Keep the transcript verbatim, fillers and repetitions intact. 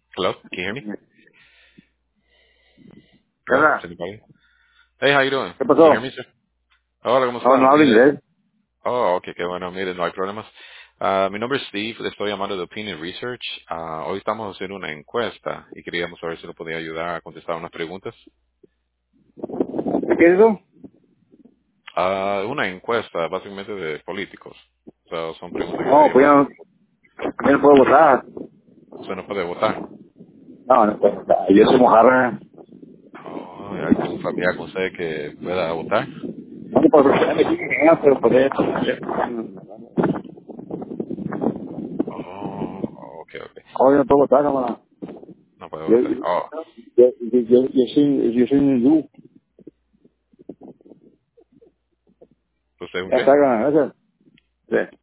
Hello, can you hear me? Hello, ¿Verdad? is anybody? Hey, how you doing? ¿Qué Can you hear pasó? me, sir? Hola, ¿cómo No, está? no hablo Mire, inglés. oh, ok, qué bueno, mire, no hay problemas. Ah, mi nombre es Steve, le estoy llamando de Opinion Research. Ah, hoy estamos haciendo una encuesta y queríamos saber si lo podía ayudar a contestar unas preguntas. ¿Qué es eso? Ah, una encuesta, básicamente de políticos. O sea, son preguntas que No, pues queríamos ya hacer. no, ya no puedo votar. Usted no puede votar. No, no puedo votar. Yo soy mojarra. Oh, ¿hay algún familiar con usted que pueda votar? No, pues ya me dije que no, pero por eso. Oh, ok, ok. Hoy no puedo votar, camarada. No puede Yo, votar. yo, Oh, yo, yo, yo, yo soy, yo soy un hindú. ¿usted es un Ya qué? está, gracias. Sí.